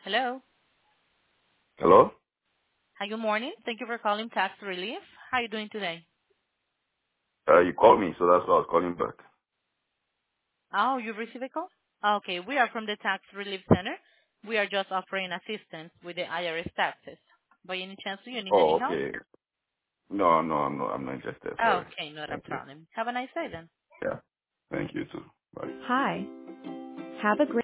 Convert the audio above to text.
Hello. Hello? Hi, good morning. Thank you for calling Tax Relief. How are you doing today? You called me, so that's why I was calling back. Oh, you received a call? Okay, we are from the Tax Relief Center. We are just offering assistance with the IRS taxes. By any chance, do you need any Oh, help? okay. No, I'm not interested. Sorry. Okay, not a Thank you. problem. Have a nice day then. Yeah. Thank you too. Bye. Hi. Have a great